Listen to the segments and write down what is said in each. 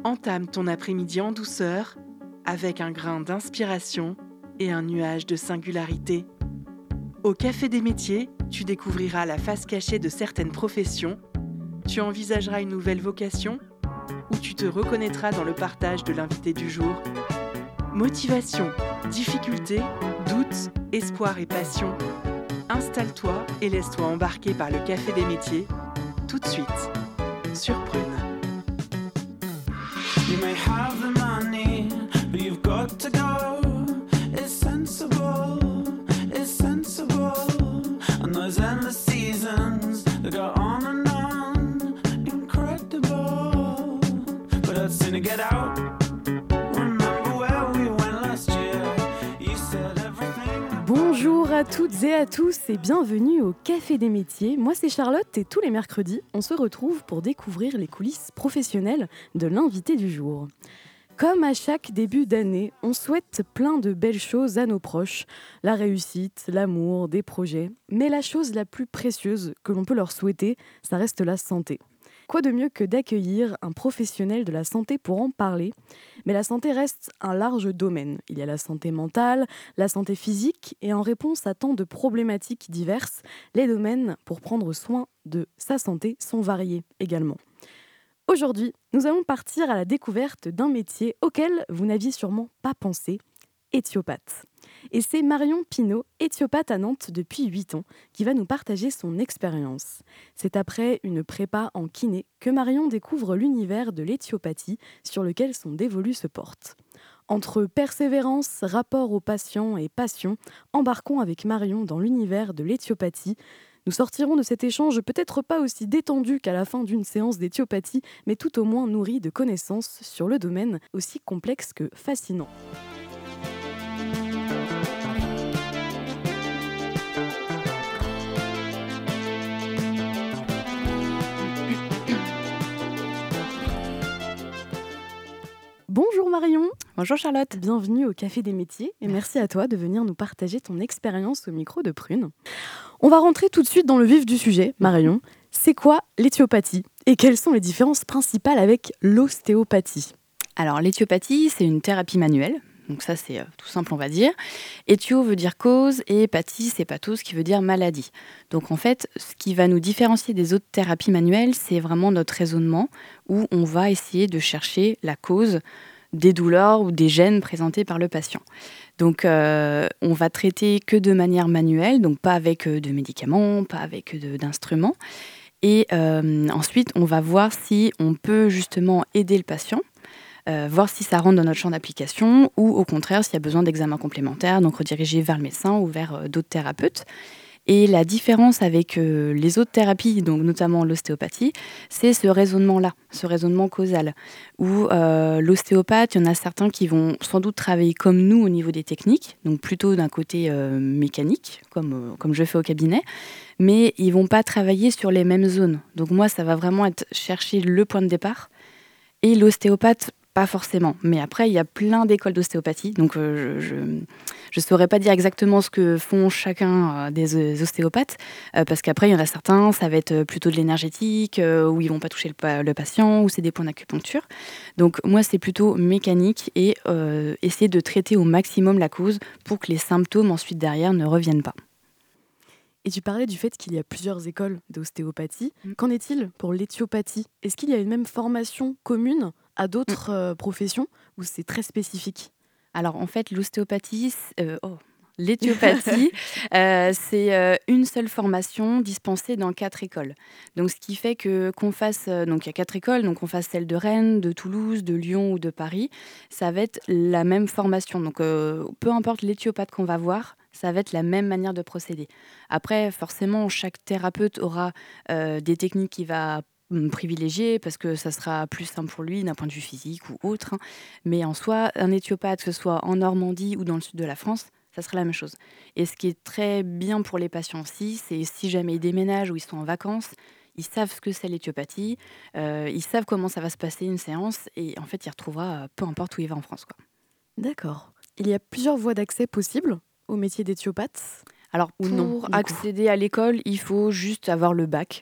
Entame ton après-midi en douceur, avec un grain d'inspiration et un nuage de singularité. Au Café des métiers, tu découvriras la face cachée de certaines professions, tu envisageras une nouvelle vocation ou tu te reconnaîtras dans le partage de l'invité du jour. Motivation, difficulté, doute, espoir et passion. Installe-toi et laisse-toi embarquer par le Café des métiers, tout de suite, sur Prune. You may have the money, but you've got to go. It's sensible, it's sensible. And those endless seasons that go on, incredible. But I'd sooner get out. Remember where we went last year. You said everything. Bonjour à toutes et à tous et bienvenue au Café des métiers. Moi c'est Charlotte et tous les mercredis, on se retrouve pour découvrir les coulisses professionnelles de l'invité du jour. Comme à chaque début d'année, on souhaite plein de belles choses à nos proches, la réussite, l'amour, des projets. Mais la chose la plus précieuse que l'on peut leur souhaiter, ça reste la santé. Quoi de mieux que d'accueillir un professionnel de la santé pour en parler ? Mais la santé reste un large domaine. Il y a la santé mentale, la santé physique, et en réponse à tant de problématiques diverses, les domaines pour prendre soin de sa santé sont variés également. Aujourd'hui, nous allons partir à la découverte d'un métier auquel vous n'aviez sûrement pas pensé, éthiopathe. Et c'est Marion Pinault, éthiopathe à Nantes depuis 8 ans, qui va nous partager son expérience. C'est après une prépa en kiné que Marion découvre l'univers de l'éthiopathie sur lequel son dévolu se porte. Entre persévérance, rapport aux patients et passion, embarquons avec Marion dans l'univers de l'éthiopathie. Nous sortirons de cet échange peut-être pas aussi détendu qu'à la fin d'une séance d'éthiopathie, mais tout au moins nourri de connaissances sur le domaine aussi complexe que fascinant. Bonjour Marion. Bonjour Charlotte. Bienvenue au Café des métiers et merci à toi de venir nous partager ton expérience au micro de Prune. On va rentrer tout de suite dans le vif du sujet, Marion. C'est quoi l'éthiopathie et quelles sont les différences principales avec l'ostéopathie ? Alors l'éthiopathie, c'est une thérapie manuelle. Donc ça, c'est tout simple, on va dire. Éthio veut dire cause et pathie, c'est pathos, qui veut dire maladie. Donc en fait, ce qui va nous différencier des autres thérapies manuelles, c'est vraiment notre raisonnement où on va essayer de chercher la cause des douleurs ou des gènes présentés par le patient. Donc on va traiter que de manière manuelle, donc pas avec de médicaments, pas avec d'instruments. Et ensuite, on va voir si on peut justement aider le patient, voir si ça rentre dans notre champ d'application ou au contraire s'il y a besoin d'examens complémentaires, donc rediriger vers le médecin ou vers d'autres thérapeutes. Et la différence avec les autres thérapies, donc notamment l'ostéopathie, c'est ce raisonnement-là, ce raisonnement causal, où l'ostéopathe, il y en a certains qui vont sans doute travailler comme nous au niveau des techniques, donc plutôt d'un côté mécanique, comme je fais au cabinet, mais ils ne vont pas travailler sur les mêmes zones. Donc moi, ça va vraiment être chercher le point de départ, et l'ostéopathe, pas forcément. Mais après, il y a plein d'écoles d'ostéopathie. Donc, je ne saurais pas dire exactement ce que font chacun des ostéopathes. Parce qu'après, il y en a certains, ça va être plutôt de l'énergétique, où ils ne vont pas toucher le patient, ou c'est des points d'acupuncture. Donc, moi, c'est plutôt mécanique et essayer de traiter au maximum la cause pour que les symptômes ensuite derrière ne reviennent pas. Et tu parlais du fait qu'il y a plusieurs écoles d'ostéopathie. Qu'en est-il pour l'éthiopathie ? Est-ce qu'il y a une même formation commune à d'autres professions ou c'est très spécifique ? Alors en fait, l'éthiopathie, c'est une seule formation dispensée dans 4 écoles. Donc ce qui fait qu'on fasse, donc il y a 4 écoles, donc on fasse celle de Rennes, de Toulouse, de Lyon ou de Paris, ça va être la même formation. Donc peu importe l'éthiopathe qu'on va voir, ça va être la même manière de procéder. Après, forcément, chaque thérapeute aura des techniques qu'il va privilégier parce que ça sera plus simple pour lui d'un point de vue physique ou autre. Hein. Mais en soi, un éthiopathe, que ce soit en Normandie ou dans le sud de la France, ça sera la même chose. Et ce qui est très bien pour les patients aussi, c'est si jamais ils déménagent ou ils sont en vacances, ils savent ce que c'est l'éthiopathie, ils savent comment ça va se passer une séance et en fait, il retrouvera peu importe où il va en France, quoi. D'accord. Il y a plusieurs voies d'accès possibles au métier d'éthiopathe ? Alors, pour accéder à l'école, il faut juste avoir le bac.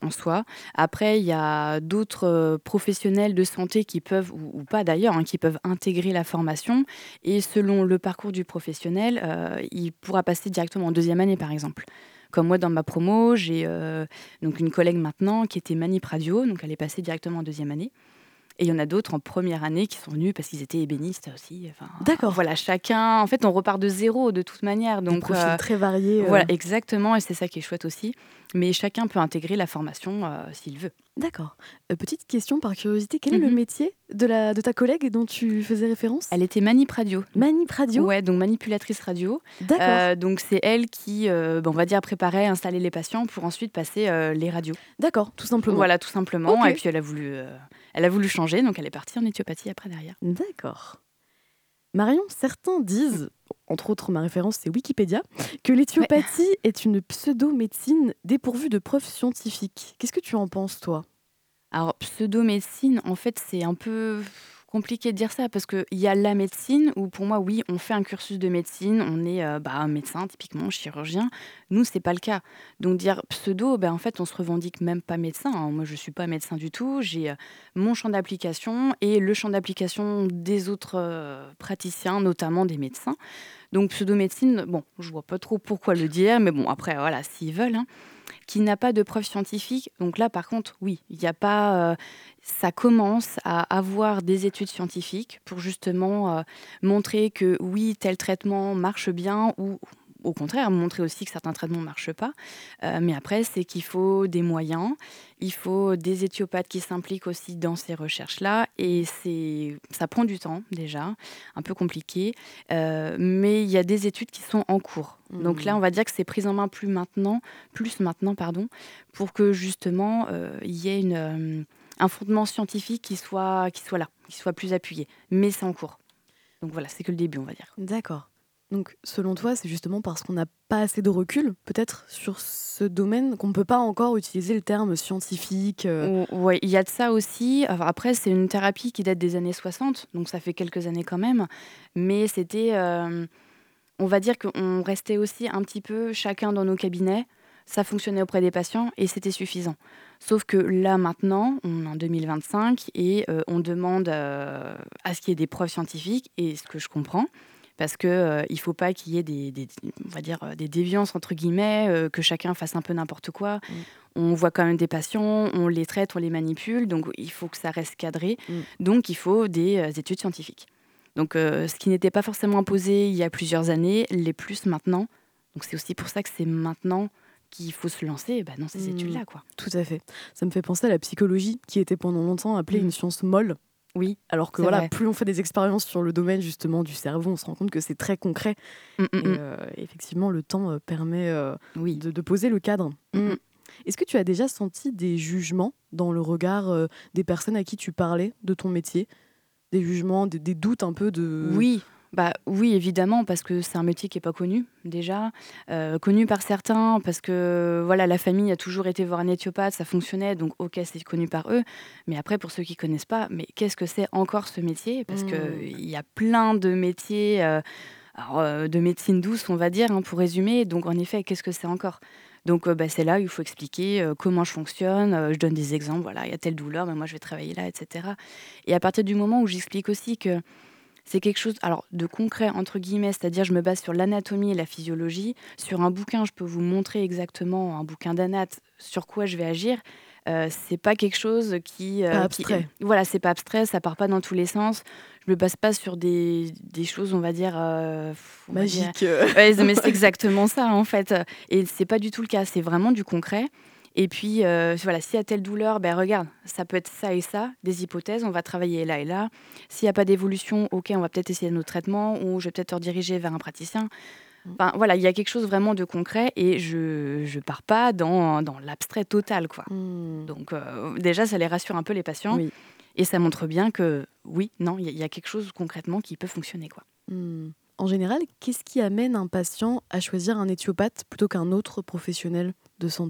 en soi. Après, il y a d'autres professionnels de santé qui peuvent, ou pas d'ailleurs, qui peuvent intégrer la formation. Et selon le parcours du professionnel, il pourra passer directement en deuxième année, par exemple. Comme moi, dans ma promo, j'ai donc une collègue maintenant qui était manip radio, donc elle est passée directement en deuxième année. Et il y en a d'autres en première année qui sont venus parce qu'ils étaient ébénistes aussi. Enfin, D'accord. Voilà, chacun. En fait, on repart de zéro de toute manière. Des Donc, profils très variés. voilà, exactement. Et c'est ça qui est chouette aussi. Mais chacun peut intégrer la formation s'il veut. D'accord. Petite question par curiosité, quel est le métier de ta collègue dont tu faisais référence ? Elle était manip radio. Manip radio ? Ouais, donc manipulatrice radio. D'accord. Donc c'est elle qui, on va dire, préparait, installait les patients pour ensuite passer les radios. D'accord, tout simplement. Voilà, tout simplement. Ok. Et puis elle a voulu changer, donc elle est partie en éthiopathie après derrière. D'accord. Marion, certains disent, entre autres ma référence c'est Wikipédia, que l'éthiopathie est une pseudo-médecine dépourvue de preuves scientifiques. Qu'est-ce que tu en penses, toi ? Alors, pseudo-médecine, en fait, c'est un peu compliqué de dire ça parce qu'il y a la médecine où, pour moi, oui, on fait un cursus de médecine, on est un médecin, typiquement, chirurgien. Nous, c'est pas le cas. Donc, dire pseudo, en fait, on se revendique même pas médecin. Moi, je suis pas médecin du tout. J'ai mon champ d'application et le champ d'application des autres praticiens, notamment des médecins. Donc, pseudo-médecine, je vois pas trop pourquoi le dire, mais bon, après, voilà, s'ils veulent, qui n'a pas de preuves scientifiques. Donc là, par contre, oui, il n'y a pas. Ça commence à avoir des études scientifiques pour justement montrer que oui, tel traitement marche bien ou au contraire, montrer aussi que certains traitements ne marchent pas. Mais après, c'est qu'il faut des moyens, il faut des éthiopathes qui s'impliquent aussi dans ces recherches-là. Et ça prend du temps déjà, un peu compliqué. Mais il y a des études qui sont en cours. Donc là, on va dire que c'est pris en main plus maintenant, pour que justement, il y ait un fondement scientifique qui soit là, qui soit plus appuyé. Mais c'est en cours. Donc voilà, c'est que le début, on va dire. D'accord. Donc, selon toi, c'est justement parce qu'on n'a pas assez de recul, peut-être, sur ce domaine, qu'on ne peut pas encore utiliser le terme scientifique. Oui, il y a de ça aussi. Enfin, après, c'est une thérapie qui date des années 60, donc ça fait quelques années quand même. Mais c'était, on va dire qu'on restait aussi un petit peu chacun dans nos cabinets. Ça fonctionnait auprès des patients et c'était suffisant. Sauf que là, maintenant, on est en 2025 et on demande à ce qu'il y ait des preuves scientifiques, et ce que je comprends. Parce qu'il ne faut pas qu'il y ait des déviances, entre guillemets, que chacun fasse un peu n'importe quoi. On voit quand même des patients, on les traite, on les manipule, donc il faut que ça reste cadré. Donc il faut des études scientifiques. Donc ce qui n'était pas forcément imposé il y a plusieurs années, l'est plus maintenant. Donc c'est aussi pour ça que c'est maintenant qu'il faut se lancer dans ces études-là, quoi. Tout à fait. Ça me fait penser à la psychologie, qui était pendant longtemps appelée une science molle. Oui, alors que voilà, plus on fait des expériences sur le domaine justement du cerveau, on se rend compte que c'est très concret. Et effectivement, le temps permet de poser le cadre. Est-ce que tu as déjà senti des jugements dans le regard des personnes à qui tu parlais de ton métier ? Des jugements, des doutes un peu de... Oui, évidemment, parce que c'est un métier qui n'est pas connu, déjà. Connu par certains, parce que voilà, la famille a toujours été voir un éthiopathe, ça fonctionnait, donc ok, c'est connu par eux. Mais après, pour ceux qui ne connaissent pas, mais qu'est-ce que c'est encore ce métier ? Parce qu'il y a plein de métiers de médecine douce, on va dire, pour résumer. Donc en effet, qu'est-ce que c'est encore ? Donc c'est là où il faut expliquer comment je fonctionne. Je donne des exemples, voilà, il y a telle douleur, moi je vais travailler là, etc. Et à partir du moment où j'explique aussi que c'est quelque chose de concret, entre guillemets, c'est-à-dire je me base sur l'anatomie et la physiologie. Sur un bouquin, je peux vous montrer exactement, un bouquin d'anat, sur quoi je vais agir. C'est pas quelque chose qui... pas abstrait. Voilà, c'est pas abstrait, ça part pas dans tous les sens. Je me base pas sur des choses, on va dire... magiques. Ouais, mais c'est exactement ça, en fait. Et c'est pas du tout le cas, c'est vraiment du concret. Et puis, voilà, s'il y a telle douleur, regarde, ça peut être ça et ça, des hypothèses, on va travailler là et là. S'il n'y a pas d'évolution, ok, on va peut-être essayer notre traitement ou je vais peut-être te rediriger vers un praticien. Enfin, voilà, il y a quelque chose vraiment de concret et je pars pas dans l'abstrait total, quoi. Donc, déjà, ça les rassure un peu, les patients. Oui. Et ça montre bien que, oui, non, il y a quelque chose concrètement qui peut fonctionner, quoi. En général, qu'est-ce qui amène un patient à choisir un éthiopathe plutôt qu'un autre professionnel de santé ?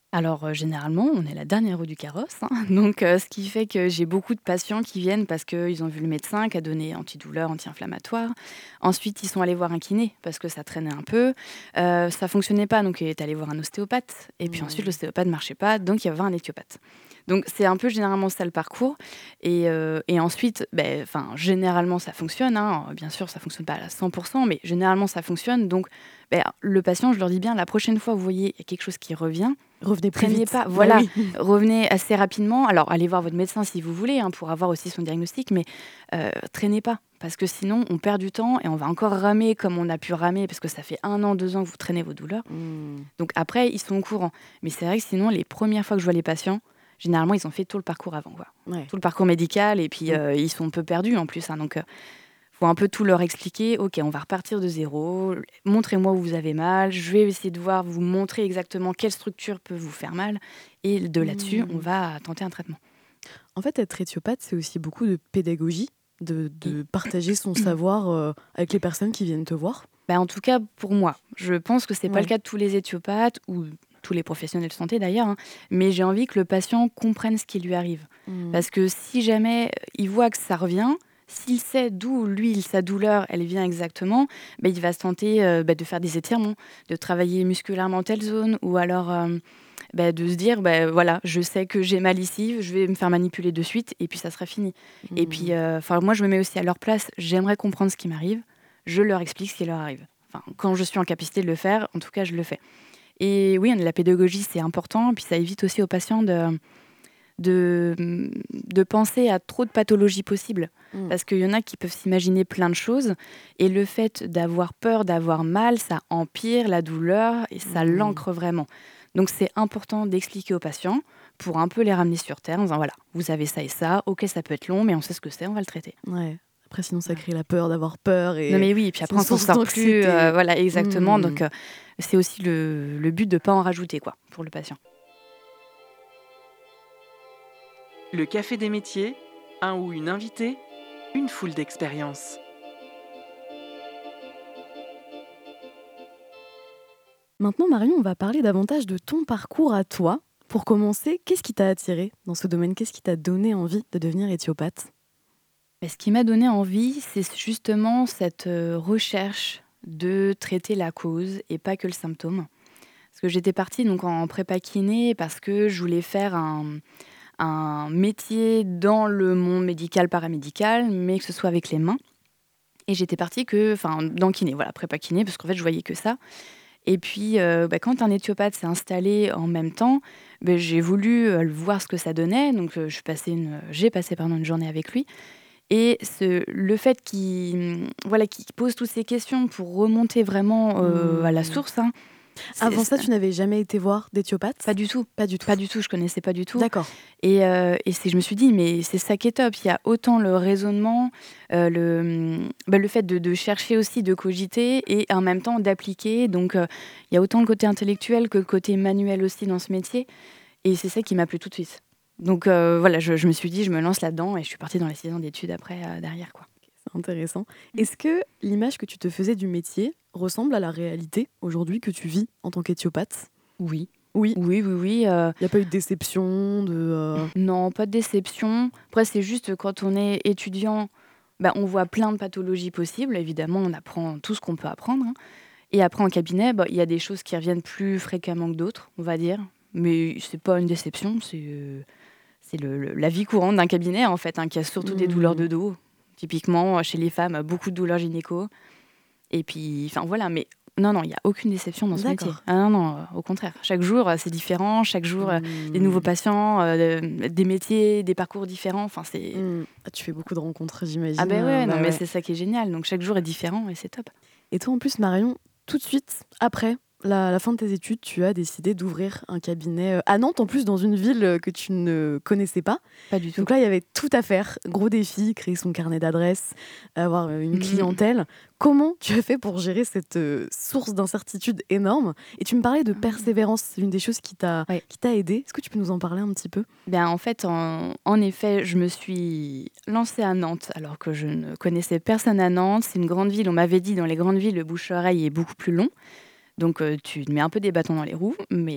Alors, généralement, on est la dernière roue du carrosse, hein. Donc, ce qui fait que j'ai beaucoup de patients qui viennent parce qu'ils ont vu le médecin qui a donné antidouleur, anti-inflammatoire. Ensuite, ils sont allés voir un kiné parce que ça traînait un peu. Ça fonctionnait pas, donc il est allé voir un ostéopathe. Et puis ensuite, l'ostéopathe ne marchait pas, donc il va voir un éthiopathe. Donc, c'est un peu généralement ça le parcours. Et ensuite, généralement, ça fonctionne, hein. Bien sûr, ça fonctionne pas à 100%, mais généralement, ça fonctionne. Donc, le patient, je leur dis bien, la prochaine fois, vous voyez, il y a quelque chose qui revient, Revenez plus traînez vite. pas, Bah voilà, oui. revenez assez rapidement. Alors, allez voir votre médecin si vous voulez, hein, pour avoir aussi son diagnostic, mais traînez pas, parce que sinon, on perd du temps et on va encore ramer comme on a pu ramer, parce que ça fait 1 an, 2 ans que vous traînez vos douleurs. Donc après, ils sont au courant. Mais c'est vrai que sinon, les premières fois que je vois les patients, généralement, ils ont fait tout le parcours avant, quoi. Ouais. Tout le parcours médical, et puis ils sont un peu perdus en plus, hein, donc faut un peu tout leur expliquer. Ok, on va repartir de zéro. Montrez-moi où vous avez mal. Je vais essayer de vous montrer exactement quelle structure peut vous faire mal. Et de là-dessus, on va tenter un traitement. En fait, être éthiopathe, c'est aussi beaucoup de pédagogie, de partager son savoir avec les personnes qui viennent te voir. En tout cas, pour moi, je pense que c'est pas Ouais. le cas de tous les éthiopathes ou tous les professionnels de santé d'ailleurs, hein, mais j'ai envie que le patient comprenne ce qui lui arrive. Parce que si jamais il voit que ça revient, s'il sait d'où, lui, sa douleur, elle vient exactement, il va se tenter de faire des étirements, de travailler musculairement telle zone, ou alors de se dire, voilà, je sais que j'ai mal ici, je vais me faire manipuler de suite, et puis ça sera fini. Et puis, moi, je me mets aussi à leur place, j'aimerais comprendre ce qui m'arrive, je leur explique ce qui leur arrive. Quand je suis en capacité de le faire, en tout cas, je le fais. Et oui, la pédagogie, c'est important, puis ça évite aussi aux patients de penser à trop de pathologies possibles. Parce qu'il y en a qui peuvent s'imaginer plein de choses, et le fait d'avoir peur, d'avoir mal, ça empire la douleur et ça l'ancre vraiment. Donc c'est important d'expliquer aux patients pour un peu les ramener sur terre en disant voilà, vous avez ça et ça, ok, ça peut être long, mais on sait ce que c'est, on va le traiter. Ouais. Après, sinon, ça crée la peur d'avoir peur. Et non mais oui, et puis après on s'en sort plus. Voilà, exactement. Donc c'est aussi le but de ne pas en rajouter, quoi, pour le patient. Le Café des métiers, un ou une invitée, une foule d'expériences. Maintenant, Marion, on va parler davantage de ton parcours à toi. Pour commencer, qu'est-ce qui t'a attiré dans ce domaine? Qu'est-ce qui t'a donné envie de devenir éthiopathe? Ce qui m'a donné envie, c'est justement cette recherche de traiter la cause et pas que le symptôme. Parce que j'étais partie donc en prépa kiné parce que je voulais faire un métier dans le monde médical, paramédical, mais que ce soit avec les mains. Et j'étais partie dans kiné, voilà, prépa kiné, parce qu'en fait, je voyais que ça. Et puis, quand un éthiopathe s'est installé en même temps, j'ai voulu voir ce que ça donnait. Donc, j'ai passé une journée avec lui. Et le fait qu'il pose toutes ces questions pour remonter vraiment à la source. Hein, avant ça, tu n'avais jamais été voir d'éthiopathe? Pas du tout. Pas du tout. Pas du tout, je connaissais pas du tout. D'accord. Et je me suis dit, mais c'est ça qui est top. Il y a autant le raisonnement, le fait de chercher aussi, de cogiter et en même temps d'appliquer. Donc, il y a autant le côté intellectuel que le côté manuel aussi dans ce métier. Et c'est ça qui m'a plu tout de suite. Donc, je me suis dit, je me lance là-dedans et je suis partie dans les 6 ans d'études après, derrière, quoi. C'est intéressant. Est-ce que l'image que tu te faisais du métier ressemble à la réalité aujourd'hui que tu vis en tant qu'éthiopathe? Oui. Oui. Oui. Il n'y a pas eu de déception Non, pas de déception. Après, c'est juste quand on est étudiant, on voit plein de pathologies possibles. Évidemment, on apprend tout ce qu'on peut apprendre. Hein. Et après, en cabinet, il y a des choses qui reviennent plus fréquemment que d'autres, on va dire. Mais c'est pas une déception, c'est la vie courante d'un cabinet, en fait, hein, qui a surtout des douleurs de dos. Typiquement, chez les femmes, beaucoup de douleurs gynéco. Et puis, voilà, mais non, il n'y a aucune déception dans ce métier. Ah non, au contraire. Chaque jour, c'est différent. Chaque jour, des nouveaux patients, des métiers, des parcours différents. Tu fais beaucoup de rencontres, j'imagine. Ah mais c'est ça qui est génial. Donc, chaque jour est différent et c'est top. Et toi, en plus, Marion, tout de suite, après la fin de tes études, tu as décidé d'ouvrir un cabinet à Nantes, en plus dans une ville que tu ne connaissais pas. Pas du tout. Donc là, il y avait tout à faire. Gros défi, créer son carnet d'adresses, avoir une clientèle. Comment tu as fait pour gérer cette source d'incertitude énorme? Et tu me parlais de persévérance, c'est l'une des choses qui t'a aidé. Est-ce que tu peux nous en parler un petit peu? En fait, en effet, je me suis lancée à Nantes alors que je ne connaissais personne à Nantes. C'est une grande ville. On m'avait dit dans les grandes villes, le bouche-oreille est beaucoup plus long. Donc, tu te mets un peu des bâtons dans les roues, mais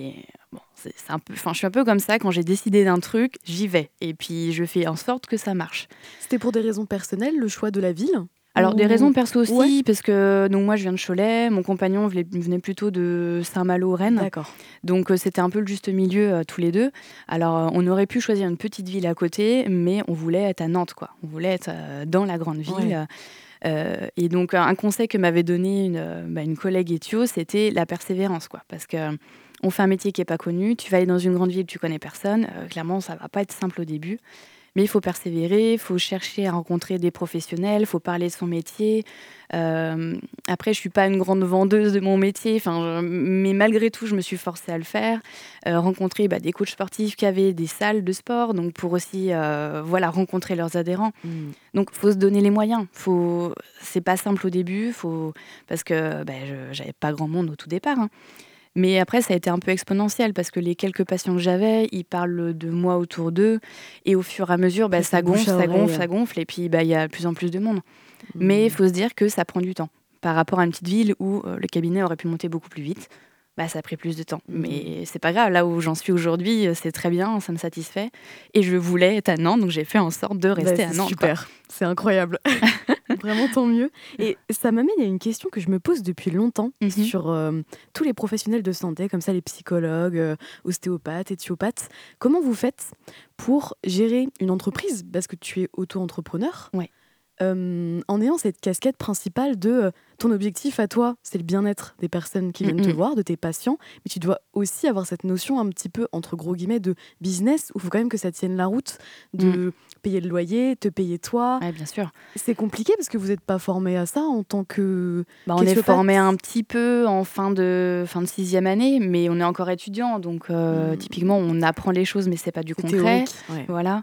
Bon, c'est un peu, je suis un peu comme ça, quand j'ai décidé d'un truc, j'y vais. Et puis je fais en sorte que ça marche. C'était pour des raisons personnelles, le choix de la ville ? Alors, des raisons perso aussi, Ouais. parce que donc, moi, je viens de Cholet, mon compagnon venait plutôt de Saint-Malo, Rennes. D'accord. Donc, c'était un peu le juste milieu tous les deux. Alors, on aurait pu choisir une petite ville à côté, mais on voulait être à Nantes, quoi. On voulait être dans la grande ville. Ouais. Et donc, un conseil que m'avait donné une collègue éthio, c'était la persévérance, quoi. Parce que on fait un métier qui n'est pas connu, tu vas aller dans une grande ville, tu connais personne. Clairement, ça ne va pas être simple au début. Mais il faut persévérer, il faut chercher à rencontrer des professionnels, il faut parler de son métier. Après, je ne suis pas une grande vendeuse de mon métier, mais malgré tout, je me suis forcée à le faire. Rencontrer des coachs sportifs qui avaient des salles de sport, donc pour aussi rencontrer leurs adhérents. Donc, il faut se donner les moyens. C'est pas simple au début, parce que j'avais pas grand monde au tout départ. Hein. Mais après, ça a été un peu exponentiel parce que les quelques patients que j'avais, ils parlent de moi autour d'eux. Et au fur et à mesure, ça gonfle. Et puis, il y a de plus en plus de monde. Mais il faut se dire que ça prend du temps. Par rapport à une petite ville où le cabinet aurait pu monter beaucoup plus vite, ça a pris plus de temps. Mais c'est pas grave. Là où j'en suis aujourd'hui, c'est très bien, ça me satisfait. Et je voulais être à Nantes, donc j'ai fait en sorte de rester à Nantes. Super, quoi. C'est incroyable. Vraiment, tant mieux. Et ça m'amène à une question que je me pose depuis longtemps sur tous les professionnels de santé, comme ça, les psychologues, ostéopathes, éthiopathes. Comment vous faites pour gérer une entreprise, parce que tu es auto-entrepreneur, ouais. En ayant cette casquette principale de ton objectif à toi, c'est le bien-être des personnes qui viennent te voir, de tes patients, mais tu dois aussi avoir cette notion un petit peu, entre gros guillemets, de business, où il faut quand même que ça tienne la route, de payer le loyer, te payer toi. Ouais, bien sûr. C'est compliqué parce que vous n'êtes pas formé à ça en tant que... on est formé un petit peu en fin de 6e année, mais on est encore étudiant, donc typiquement on apprend les choses, mais c'est pas du concret. Théorique, ouais. Voilà.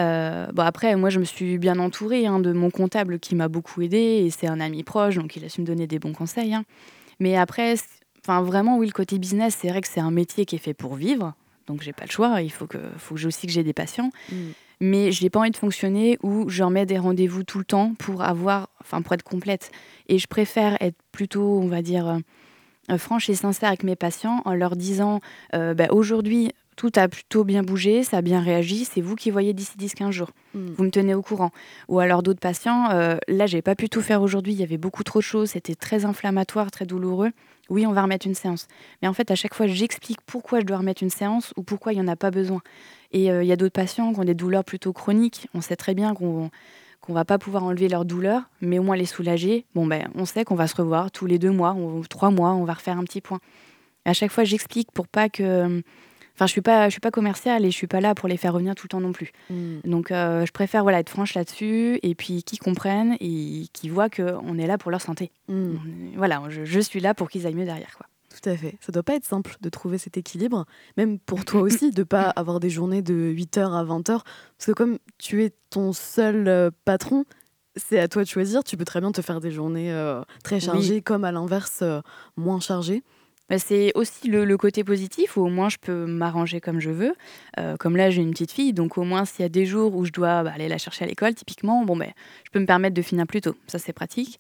Après, moi je me suis bien entourée de mon comptable qui m'a beaucoup aidée, et c'est un ami proche, donc il a su me donner des bons conseils. Hein. Mais après, vraiment, oui, le côté business, c'est vrai que c'est un métier qui est fait pour vivre, donc j'ai pas le choix, il faut que j'ai des patients. Mais je n'ai pas envie de fonctionner où je remets des rendez-vous tout le temps pour être complète. Et je préfère être plutôt, on va dire, franche et sincère avec mes patients en leur disant aujourd'hui, tout a plutôt bien bougé, ça a bien réagi, c'est vous qui voyez d'ici 10-15 jours. Vous me tenez au courant. Ou alors d'autres patients, là, j'ai pas pu tout faire aujourd'hui, il y avait beaucoup trop de choses, c'était très inflammatoire, très douloureux. Oui, on va remettre une séance. Mais en fait, à chaque fois, j'explique pourquoi je dois remettre une séance ou pourquoi il n'y en a pas besoin. Et il y a d'autres patients qui ont des douleurs plutôt chroniques. On sait très bien qu'on va pas pouvoir enlever leur douleur, mais au moins les soulager. On sait qu'on va se revoir tous les 2 mois ou 3 mois, on va refaire un petit point. Et à chaque fois, j'explique pour pas que... je suis pas commerciale et je suis pas là pour les faire revenir tout le temps non plus. Donc, je préfère être franche là-dessus et puis qu'ils comprennent et qu'ils voient qu'on est là pour leur santé. Voilà, je suis là pour qu'ils aillent mieux derrière, quoi. Tout à fait. Ça doit pas être simple de trouver cet équilibre, même pour toi aussi, de pas avoir des journées de 8h à 20h. Parce que comme tu es ton seul patron, c'est à toi de choisir. Tu peux très bien te faire des journées très chargées, comme à l'inverse, moins chargées. C'est aussi le côté positif où au moins je peux m'arranger comme je veux. Comme là, j'ai une petite fille, donc au moins s'il y a des jours où je dois aller la chercher à l'école, typiquement, je peux me permettre de finir plus tôt. Ça, c'est pratique.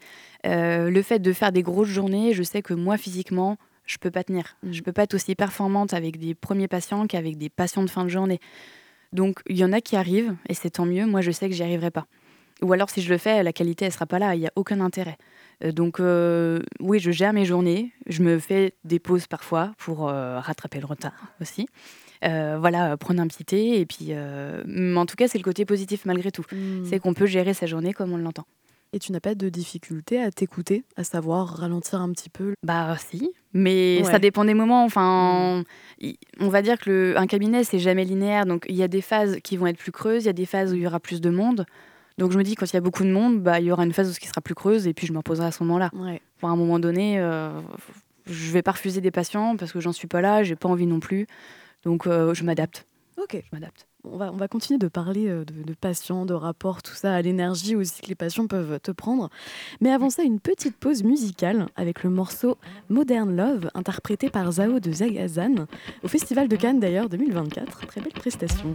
Le fait de faire des grosses journées, je sais que moi, physiquement, je peux pas tenir. Je peux pas être aussi performante avec des premiers patients qu'avec des patients de fin de journée. Donc, il y en a qui arrivent, et c'est tant mieux. Moi, je sais que j'y arriverai pas. Ou alors, si je le fais, la qualité, elle sera pas là. Il y a aucun intérêt. Donc, oui, je gère mes journées. Je me fais des pauses parfois pour rattraper le retard aussi. Prendre un petit thé. Et puis, en tout cas, c'est le côté positif malgré tout. C'est qu'on peut gérer sa journée comme on l'entend. Et tu n'as pas de difficulté à t'écouter, à savoir ralentir un petit peu? Si, mais ça dépend des moments. On va dire qu'un cabinet, c'est jamais linéaire. Donc, il y a des phases qui vont être plus creuses, il y a des phases où il y aura plus de monde. Donc, je me dis, quand il y a beaucoup de monde, il y aura une phase où ce qui sera plus creuse et puis je me reposerai à ce moment-là. Ouais. Pour un moment donné, je vais pas refuser des patients parce que j'en suis pas là, j'ai pas envie non plus. Donc, je m'adapte. Ok. Je m'adapte. On va continuer de parler de patients, de rapports, tout ça, à l'énergie aussi que les patients peuvent te prendre. Mais avant ça, une petite pause musicale avec le morceau Modern Love, interprété par Zao de Zagazan, au Festival de Cannes d'ailleurs 2024. Très belle prestation.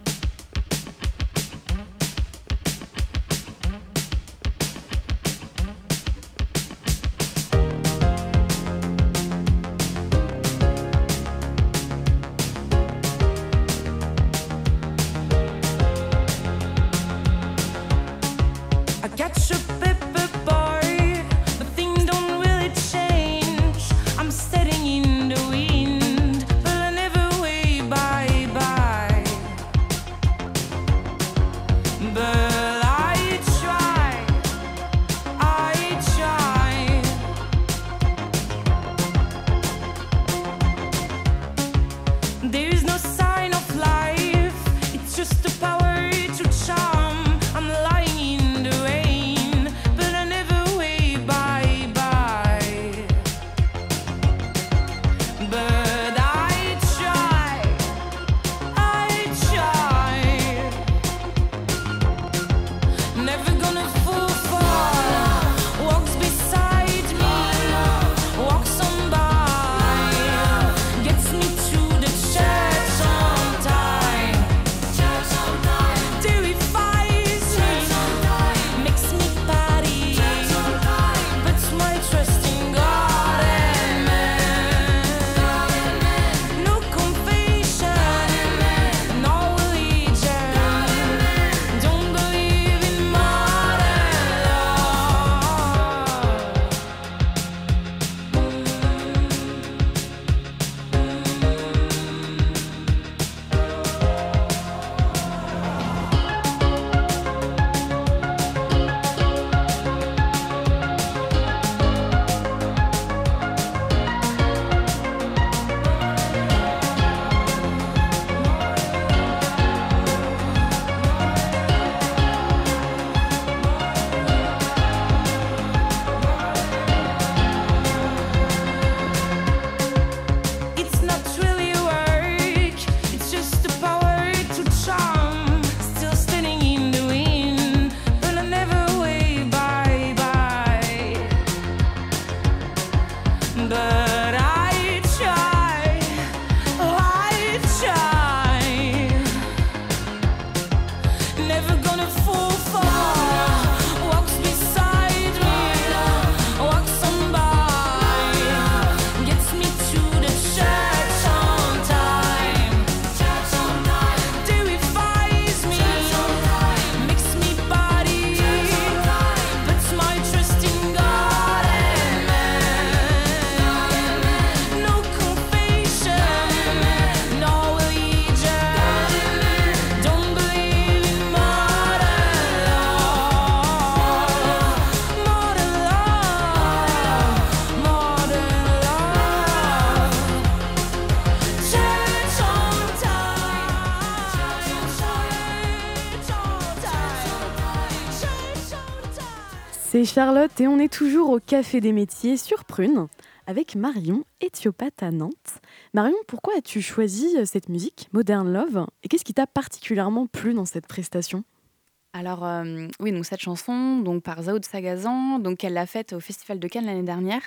C'est Charlotte et on est toujours au Café des Métiers sur Prune avec Marion, éthiopathe à Nantes. Marion, pourquoi as-tu choisi cette musique, Modern Love, et qu'est-ce qui t'a particulièrement plu dans cette prestation ? Alors oui, donc cette chanson donc par Zao de Sagazan, donc elle l'a faite au Festival de Cannes l'année dernière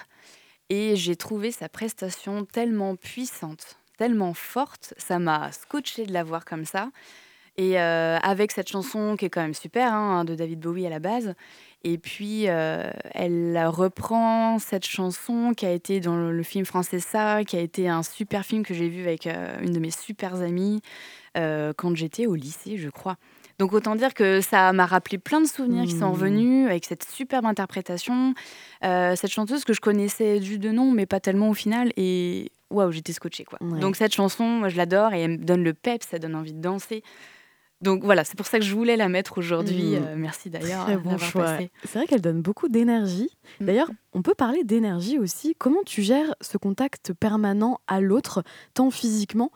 et j'ai trouvé sa prestation tellement puissante, tellement forte, ça m'a scotché de la voir comme ça. Et avec cette chanson qui est quand même super, hein, de David Bowie à la base. Et puis, elle reprend cette chanson qui a été dans le film français Ça, qui a été un super film que j'ai vu avec une de mes super amies quand j'étais au lycée, je crois. Donc autant dire que ça m'a rappelé plein de souvenirs qui sont revenus avec cette superbe interprétation. Cette chanteuse que je connaissais juste de nom, mais pas tellement au final. Et waouh, j'étais scotchée, quoi. Ouais. Donc cette chanson, moi, je l'adore et elle me donne le peps, ça donne envie de danser. Donc voilà, c'est pour ça que je voulais la mettre aujourd'hui. Merci d'ailleurs Très bon d'avoir choix. passé. C'est vrai qu'elle donne beaucoup d'énergie. D'ailleurs, on peut parler d'énergie aussi. Comment tu gères ce contact permanent à l'autre, tant physiquement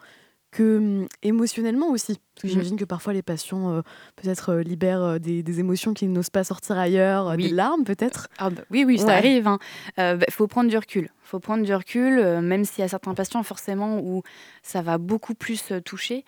que émotionnellement aussi? Parce que j'imagine que parfois les patients peut-être libèrent des émotions qu'ils n'osent pas sortir ailleurs, Oui. des larmes peut-être. Ah bah oui, ça Ouais. arrive. Faut prendre du recul. Faut prendre du recul, même s'il y a certains patients forcément où ça va beaucoup plus toucher.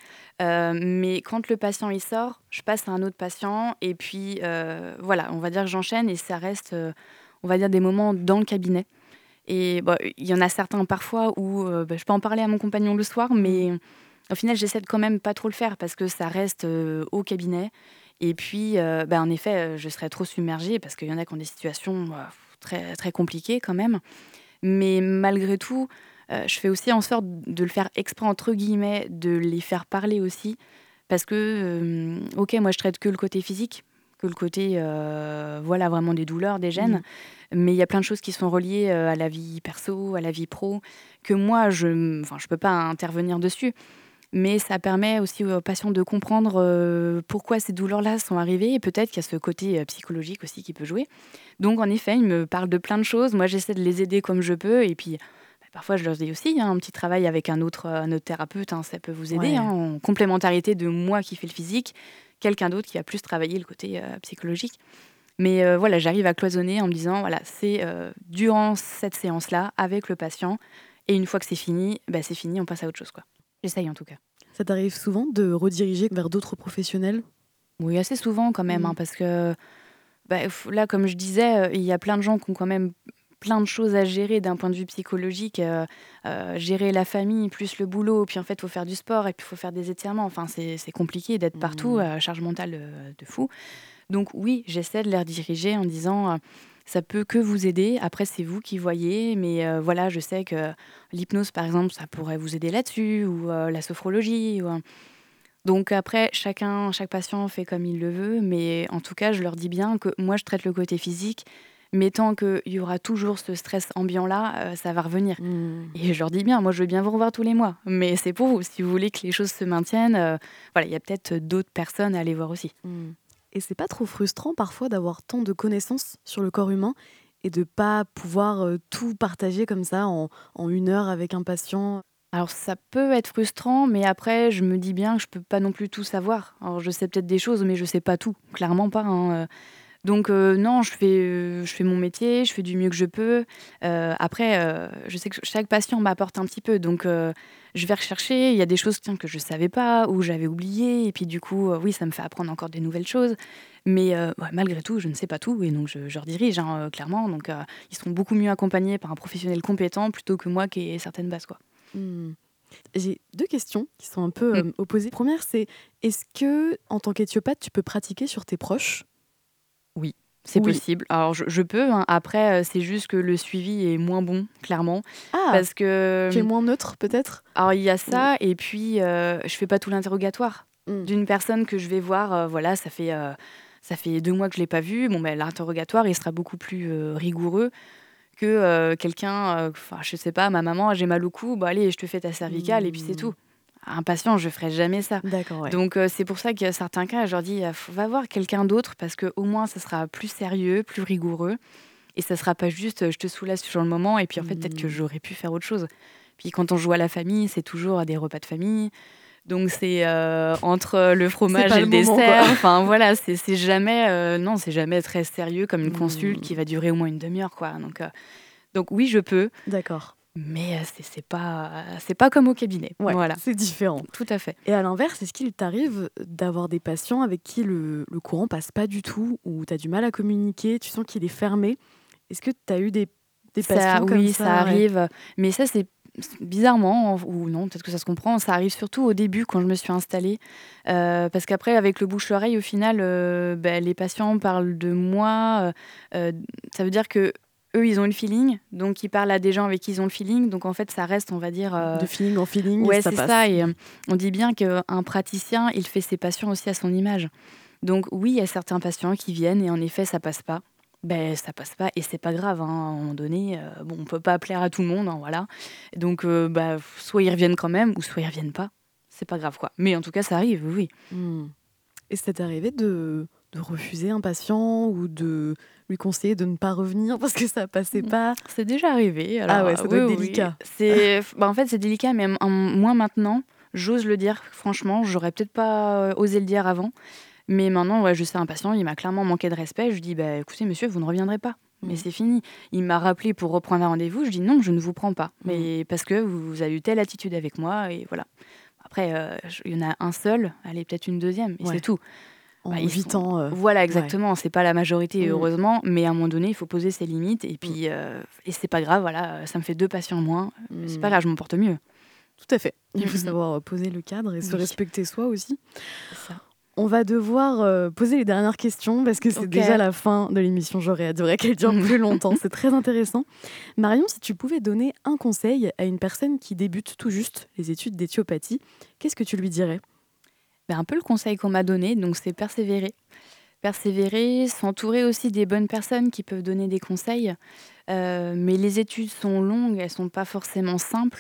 Mais quand le patient il sort, je passe à un autre patient et puis voilà, on va dire que j'enchaîne et ça reste, on va dire des moments dans le cabinet. Et bah, il y en a certains parfois où je peux en parler à mon compagnon le soir, mais au final j'essaie de quand même pas trop le faire parce que ça reste au cabinet. Et puis, en effet, je serais trop submergée parce qu'il y en a qui ont des situations très, très compliquées quand même. Mais malgré tout, je fais aussi en sorte de le faire exprès, entre guillemets, de les faire parler aussi. Parce que, ok, moi je traite que le côté physique, que le côté, voilà, vraiment des douleurs, des gènes. Mais il y a plein de choses qui sont reliées à la vie perso, à la vie pro, que moi, je peux pas intervenir dessus. Mais ça permet aussi aux patients de comprendre pourquoi ces douleurs-là sont arrivées et peut-être qu'il y a ce côté psychologique aussi qui peut jouer. Donc en effet, ils me parlent de plein de choses. Moi, j'essaie de les aider comme je peux et puis parfois je leur dis aussi un petit travail avec un autre thérapeute, ça peut vous aider, Ouais. en complémentarité de moi qui fais le physique, quelqu'un d'autre qui a plus travaillé le côté psychologique. Mais voilà, j'arrive à cloisonner en me disant, voilà, c'est durant cette séance-là avec le patient et une fois que c'est fini, on passe à autre chose, quoi. J'essaye en tout cas. Ça t'arrive souvent de rediriger vers d'autres professionnels? Oui, assez souvent quand même, parce que là, comme je disais, il y a plein de gens qui ont quand même plein de choses à gérer d'un point de vue psychologique. Gérer la famille, plus le boulot, puis en fait, il faut faire du sport et puis il faut faire des étirements. Enfin, c'est compliqué d'être partout, charge mentale de fou. Donc oui, j'essaie de les rediriger en disant ça peut que vous aider. Après, c'est vous qui voyez, mais voilà, je sais que l'hypnose, par exemple, ça pourrait vous aider là-dessus, ou la sophrologie. Donc après, chaque patient fait comme il le veut, mais en tout cas, je leur dis bien que moi, je traite le côté physique, mais tant qu'il y aura toujours ce stress ambiant-là, ça va revenir. Et je leur dis bien, moi, je veux bien vous revoir tous les mois, mais c'est pour vous. Si vous voulez que les choses se maintiennent, voilà, il y a peut-être d'autres personnes à aller voir aussi. Et c'est pas trop frustrant parfois d'avoir tant de connaissances sur le corps humain et de pas pouvoir tout partager comme ça en 1 heure avec un patient? Alors ça peut être frustrant, mais après je me dis bien que je peux pas non plus tout savoir. Alors je sais peut-être des choses, mais je sais pas tout, clairement pas, hein. Donc non, je fais mon métier, je fais du mieux que je peux. Après, je sais que chaque patient m'apporte un petit peu, donc je vais rechercher. Il y a des choses que je savais pas ou j'avais oublié, et puis du coup, oui, ça me fait apprendre encore des nouvelles choses. Mais malgré tout, je ne sais pas tout, et donc je redirige, clairement. Donc ils seront beaucoup mieux accompagnés par un professionnel compétent plutôt que moi qui ai certaines bases, quoi. J'ai 2 questions qui sont un peu opposées. Première, c'est est-ce que en tant qu'éthiopathe, tu peux pratiquer sur tes proches? Oui, c'est Oui. possible. Alors je peux, hein. Après, c'est juste que le suivi est moins bon, clairement. Ah, Parce que tu es moins neutre peut-être? alors il y a ça, et puis je fais pas tout l'interrogatoire d'une personne que je vais voir. Voilà, ça fait 2 mois que je l'ai pas vu. Bon, l'interrogatoire, il sera beaucoup plus rigoureux que quelqu'un. Je sais pas, ma maman, j'ai mal au cou. Bah allez, je te fais ta cervicale et puis c'est tout. Un patient, je ferai jamais ça. D'accord, ouais. Donc c'est pour ça qu'il y a certains cas, je leur dis, va voir quelqu'un d'autre parce que au moins ça sera plus sérieux, plus rigoureux, et ça sera pas juste je te soulage sur le moment et puis en fait peut-être que j'aurais pu faire autre chose. Puis quand on joue à la famille, c'est toujours à des repas de famille. Donc c'est entre le fromage pas et le le moment, dessert. quoi. Enfin voilà, c'est jamais non, c'est jamais très sérieux comme une consulte qui va durer au moins une demi-heure, quoi. Donc oui, je peux, D'accord. mais c'est pas comme au cabinet. Ouais, Voilà, c'est différent. tout à fait. Et à l'inverse, est-ce qu'il t'arrive d'avoir des patients avec qui le courant passe pas du tout, ou tu as du mal à communiquer, tu sens qu'il est fermé? Est-ce que tu as eu des patients comme Oui, ça? ça arrive, mais ça c'est bizarrement, ou non, peut-être que ça se comprend, ça arrive surtout au début quand je me suis installée. Parce qu'après, avec le bouche-oreille, au final, les patients parlent de moi. Ça veut dire que eux, ils ont le feeling, donc ils parlent à des gens avec qui ils ont le feeling. Donc en fait, ça reste, on va dire. De feeling en feeling, Ouais, ça c'est passe. ça. Et on dit bien qu'un praticien, il fait ses patients aussi à son image. Donc oui, il y a certains patients qui viennent et en effet, ça passe pas. Ça passe pas et c'est pas grave, hein. À un moment donné, on peut pas plaire à tout le monde, hein, voilà. Donc soit ils reviennent quand même ou soit ils reviennent pas. C'est pas grave, quoi. Mais en tout cas, ça arrive, oui. Et c'est arrivé de refuser un patient ou de lui conseiller de ne pas revenir parce que ça passait pas? C'est déjà arrivé. Alors, ouais, ça doit être délicat. En fait, c'est délicat, mais moi maintenant, j'ose le dire, franchement. J'aurais peut-être pas osé le dire avant. Mais maintenant, ouais, je sais, un patient, il m'a clairement manqué de respect. Je lui dis, écoutez, monsieur, vous ne reviendrez pas. Mais c'est fini. Il m'a rappelé pour reprendre un rendez-vous. Je dis, non, je ne vous prends pas. Mais parce que vous avez eu telle attitude avec moi. Et voilà. Après, il y en a un seul, allez, peut-être une deuxième, et c'est tout. En 8 ans. Voilà, exactement. C'est pas la majorité, Mm. heureusement. Mais à un moment donné, il faut poser ses limites. Et puis, et c'est pas grave, voilà, ça me fait 2 patients en moins. C'est pas grave, je m'en porte mieux. Tout à fait. Il faut savoir poser le cadre et se respecter soi aussi. C'est ça. On va devoir poser les dernières questions parce que c'est déjà la fin de l'émission. J'aurais adoré qu'elle dure plus longtemps. C'est très intéressant. Marion, si tu pouvais donner un conseil à une personne qui débute tout juste les études d'éthiopathie, qu'est-ce que tu lui dirais? Un peu le conseil qu'on m'a donné, donc c'est persévérer. Persévérer, s'entourer aussi des bonnes personnes qui peuvent donner des conseils. Mais les études sont longues, elles sont pas forcément simples.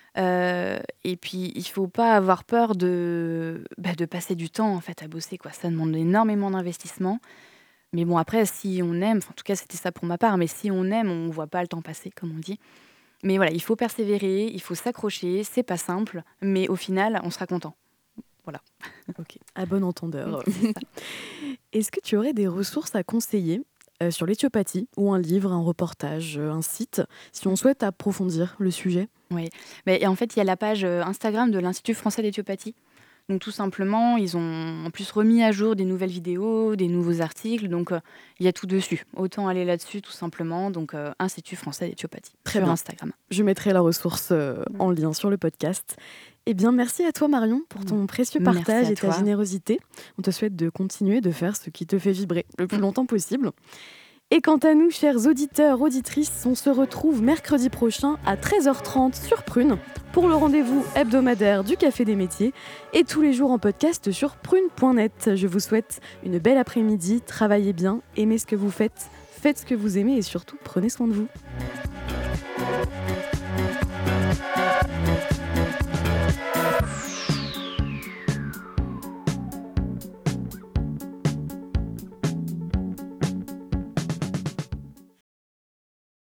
Et puis, il faut pas avoir peur de passer du temps en fait à bosser, quoi. Ça demande énormément d'investissement. Mais bon, après, si on aime, en tout cas, c'était ça pour ma part, mais si on aime, on voit pas le temps passer, comme on dit. Mais voilà, il faut persévérer, il faut s'accrocher, c'est pas simple, mais au final, on sera content. Voilà. Ok, à bon entendeur. Est-ce que tu aurais des ressources à conseiller sur l'éthiopathie, ou un livre, un reportage, un site, si on souhaite approfondir le sujet? Oui, et en fait, il y a la page Instagram de l'Institut français d'éthiopathie. Donc tout simplement, ils ont en plus remis à jour des nouvelles vidéos, des nouveaux articles, donc il y a tout dessus. Autant aller là-dessus tout simplement, donc Institut français d'éthiopathie sur Instagram. Je mettrai la ressource en lien sur le podcast. Eh bien, merci à toi Marion pour ton précieux partage et ta générosité. On te souhaite de continuer de faire ce qui te fait vibrer le plus longtemps possible. Et quant à nous, chers auditeurs, auditrices, on se retrouve mercredi prochain à 13h30 sur Prune pour le rendez-vous hebdomadaire du Café des Métiers et tous les jours en podcast sur prune.net. Je vous souhaite une belle après-midi, travaillez bien, aimez ce que vous faites, faites ce que vous aimez et surtout prenez soin de vous.